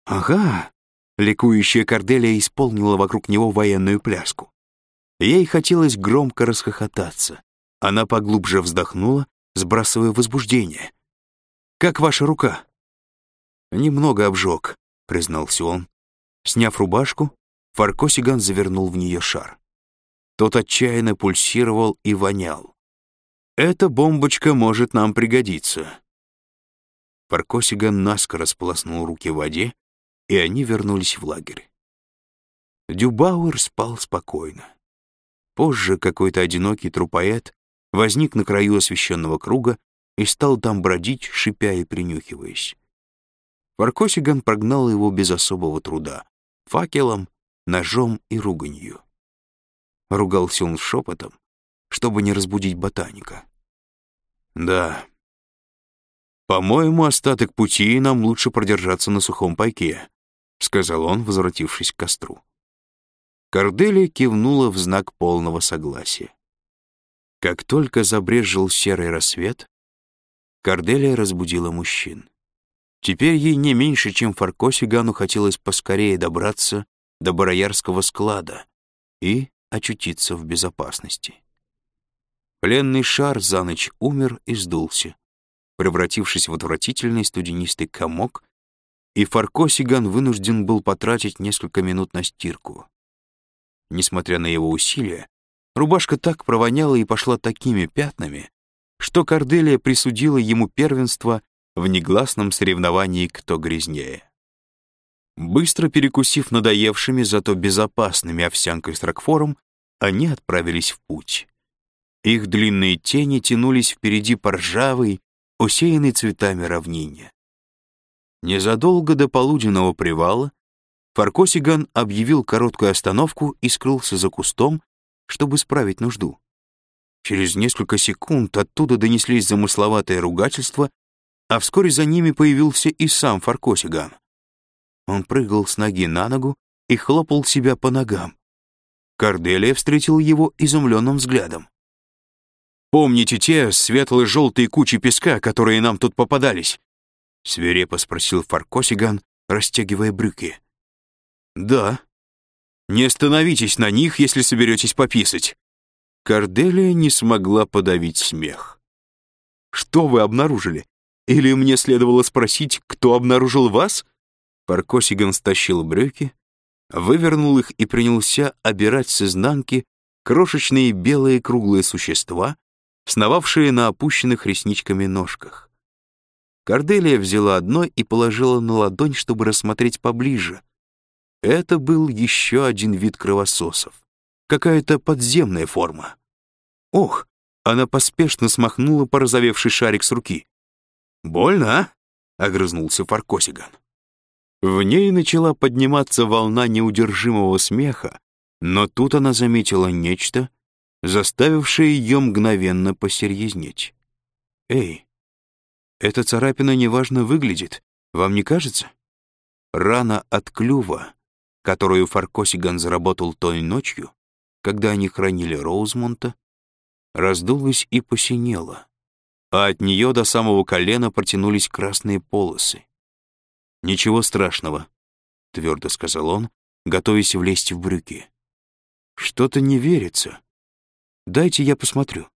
«Ага!» — ликующая Корделия исполнила вокруг него военную пляску. Ей хотелось громко расхохотаться. Она поглубже вздохнула, сбрасывая возбуждение. «Как ваша рука?» «Немного обжег», — признался он. Сняв рубашку, Фаркосиган завернул в нее шар. Тот отчаянно пульсировал и вонял. «Эта бомбочка может нам пригодиться». Фаркосиган наскоро сполоснул руки в воде, и они вернулись в лагерь. Дюбауэр спал спокойно. Позже какой-то одинокий трупоэт возник на краю освещенного круга и стал там бродить, шипя и принюхиваясь. Фаркосиган прогнал его без особого труда — факелом, ножом и руганью. Ругался он шепотом, чтобы не разбудить ботаника. «Да, по-моему, остаток пути нам лучше продержаться на сухом пайке», — сказал он, возвратившись к костру. Корделия кивнула в знак полного согласия. Как только забрезжил серый рассвет, Корделия разбудила мужчин. Теперь ей не меньше, чем Фаркосигану, хотелось поскорее добраться до бароярского склада и очутиться в безопасности. Пленный шар за ночь умер и сдулся, превратившись в отвратительный студенистый комок, и Фаркосиган вынужден был потратить несколько минут на стирку. Несмотря на его усилия, рубашка так провоняла и пошла такими пятнами, что Корделия присудила ему первенство в негласном соревновании «Кто грязнее». Быстро перекусив надоевшими, зато безопасными овсянкой с рокфором, они отправились в путь. Их длинные тени тянулись впереди по ржавой, усеянной цветами равнине. Незадолго до полуденного привала Фаркосиган объявил короткую остановку и скрылся за кустом, чтобы справить нужду. Через несколько секунд оттуда донеслись замысловатые ругательства, а вскоре за ними появился и сам Фаркосиган. Он прыгал с ноги на ногу и хлопал себя по ногам. Корделия встретил его изумленным взглядом. «Помните те светло-желтые кучи песка, которые нам тут попадались?» — свирепо спросил Фаркосиган, расстегивая брюки. «Да. Не остановитесь на них, если соберетесь пописать». Корделия не смогла подавить смех. «Что вы обнаружили? Или мне следовало спросить, кто обнаружил вас?» Фаркосиган стащил брюки, вывернул их и принялся обирать с изнанки крошечные белые круглые существа, сновавшие на опущенных ресничками ножках. Корделия взяла одно и положила на ладонь, чтобы рассмотреть поближе. Это был еще один вид кровососов. Какая-то подземная форма. Ох, она поспешно смахнула порозовевший шарик с руки. «Больно, а?» — огрызнулся Фаркосиган. В ней начала подниматься волна неудержимого смеха, но тут она заметила нечто, заставившее ее мгновенно посерьезнеть. «Эй, эта царапина неважно выглядит, вам не кажется?» Рана от клюва, которую Фаркосиган заработал той ночью, когда они хранили Роузмонта, раздулась и посинела, а от нее до самого колена протянулись красные полосы. «Ничего страшного», — твердо сказал он, готовясь влезть в брюки. «Что-то не верится. Дайте я посмотрю».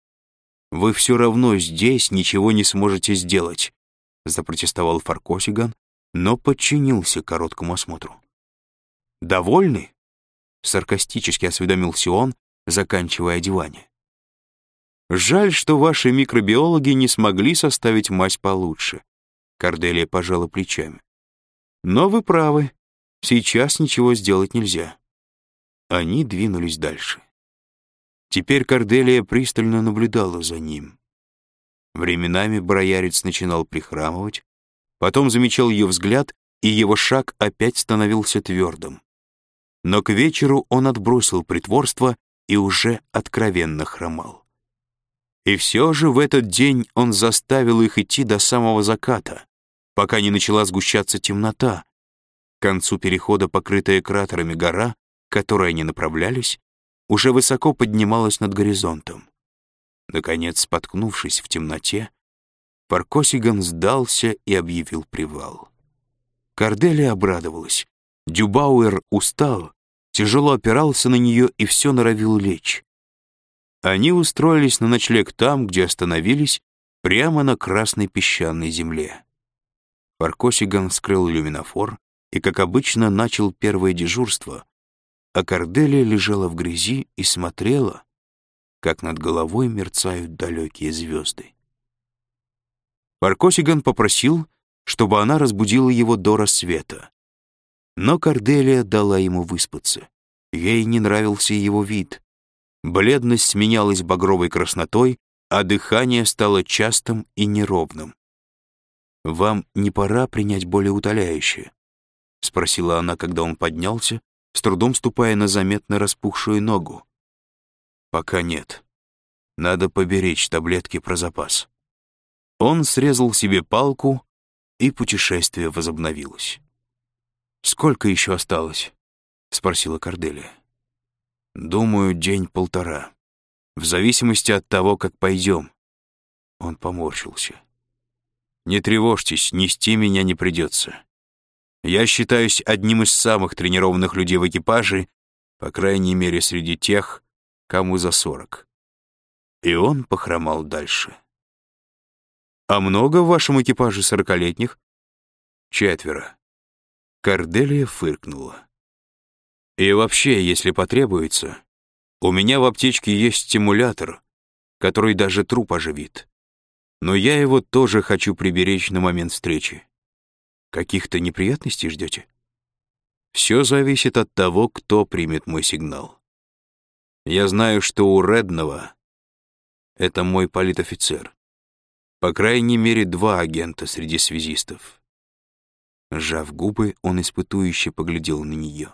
«Вы все равно здесь ничего не сможете сделать», — запротестовал Фаркосиган, но подчинился короткому осмотру. «Довольны?» — саркастически осведомился он, заканчивая одевание. «Жаль, что ваши микробиологи не смогли составить мазь получше», — Корделия пожала плечами. «Но вы правы, сейчас ничего сделать нельзя». Они двинулись дальше. Теперь Корделия пристально наблюдала за ним. Временами бароярец начинал прихрамывать, потом замечал ее взгляд, и его шаг опять становился твердым. Но к вечеру он отбросил притворство и уже откровенно хромал. И все же в этот день он заставил их идти до самого заката, пока не начала сгущаться темнота. К концу перехода, покрытая кратерами гора, к которой они направлялись, уже высоко поднималась над горизонтом. Наконец, споткнувшись в темноте, Фаркосиган сдался и объявил привал. Корделия обрадовалась. Дюбауэр устал, тяжело опирался на нее и все норовил лечь. Они устроились на ночлег там, где остановились, прямо на красной песчаной земле. Фаркосиган вскрыл люминофор и, как обычно, начал первое дежурство, а Корделия лежала в грязи и смотрела, как над головой мерцают далекие звезды. Фаркосиган попросил, чтобы она разбудила его до рассвета. Но Корделия дала ему выспаться. Ей не нравился его вид. Бледность сменялась багровой краснотой, а дыхание стало частым и неровным. «Вам не пора принять болеутоляющее?» — спросила она, когда он поднялся, с трудом ступая на заметно распухшую ногу. «Пока нет. Надо поберечь таблетки про запас». Он срезал себе палку, и путешествие возобновилось. «Сколько еще осталось?» — спросила Корделия. «Думаю, день-полтора. В зависимости от того, как пойдем». Он поморщился. «Не тревожьтесь, нести меня не придется. Я считаюсь одним из самых тренированных людей в экипаже, по крайней мере, среди тех, кому за 40». И он похромал дальше. «А много в вашем экипаже 40-летних?» «4». Корделия фыркнула. «И вообще, если потребуется, у меня в аптечке есть стимулятор, который даже труп оживит. Но я его тоже хочу приберечь на момент встречи. Каких-то неприятностей ждете?» «Все зависит от того, кто примет мой сигнал. Я знаю, что у Реднова это мой политофицер. По крайней мере, 2 агента среди связистов». Сжав губы, он испытующе поглядел на нее.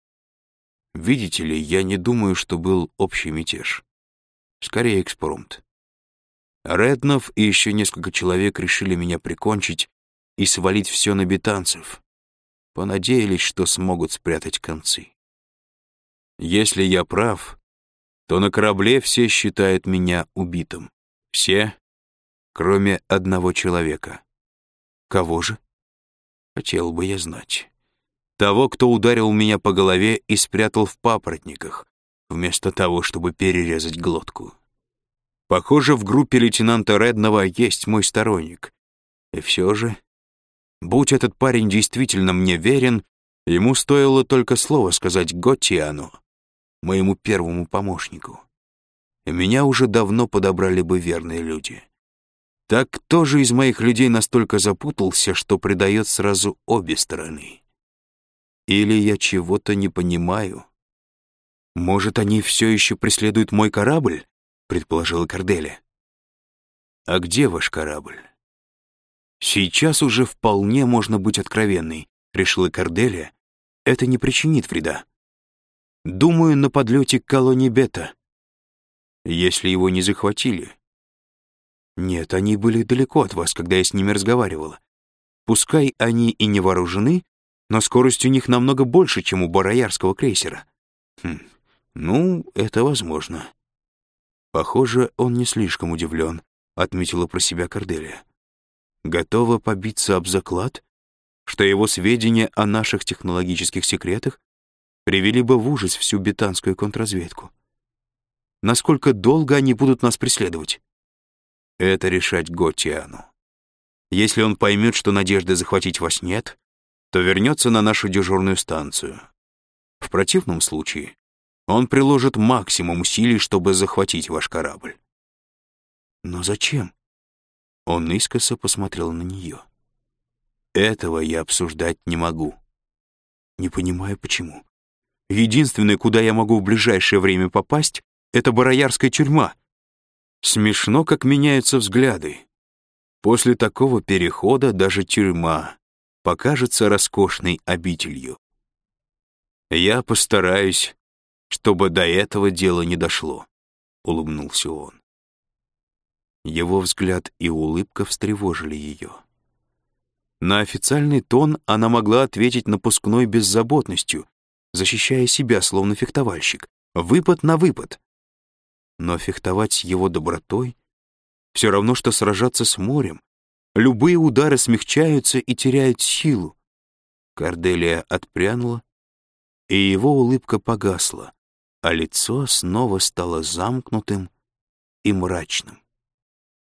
«Видите ли, я не думаю, что был общий мятеж. Скорее, экспромт. Реднов и еще несколько человек решили меня прикончить и свалить все на бетанцев. Понадеялись, что смогут спрятать концы. Если я прав, то на корабле все считают меня убитым. Все, кроме одного человека. Кого же? Хотел бы я знать. Того, кто ударил меня по голове и спрятал в папоротниках, вместо того, чтобы перерезать глотку. Похоже, в группе лейтенанта Реднова есть мой сторонник. И все же, будь этот парень действительно мне верен, ему стоило только слово сказать Готтиану, моему первому помощнику. И меня уже давно подобрали бы верные люди. Так кто же из моих людей настолько запутался, что предает сразу обе стороны? Или я чего-то не понимаю? Может, они все еще преследуют мой корабль? Предположила Корделия. А где ваш корабль? Сейчас уже вполне можно быть откровенной, решила Корделия. Это не причинит вреда. Думаю, на подлете к колонии Бета. Если его не захватили. Нет, они были далеко от вас, когда я с ними разговаривала. Пускай они и не вооружены, но скорость у них намного больше, чем у бароярского крейсера. Ну, это возможно. Похоже, он не слишком удивлен, отметила про себя Корделия. Готова побиться об заклад, что его сведения о наших технологических секретах привели бы в ужас всю бетанскую контрразведку. Насколько долго они будут нас преследовать? Это решать Готтиану. Если он поймет, что надежды захватить вас нет, то вернется на нашу дежурную станцию. В противном случае он приложит максимум усилий, чтобы захватить ваш корабль. Но зачем? Он искоса посмотрел на нее. Этого я обсуждать не могу. Не понимаю, почему. Единственное, куда я могу в ближайшее время попасть, это бароярская тюрьма. Смешно, как меняются взгляды. После такого перехода даже тюрьма покажется роскошной обителью. Я постараюсь, чтобы до этого дела не дошло, улыбнулся он. Его взгляд и улыбка встревожили ее. На официальный тон она могла ответить напускной беззаботностью, защищая себя, словно фехтовальщик, выпад на выпад. Но фехтовать с его добротой все равно, что сражаться с морем. Любые удары смягчаются и теряют силу. Корделия отпрянула, и его улыбка погасла, а лицо снова стало замкнутым и мрачным.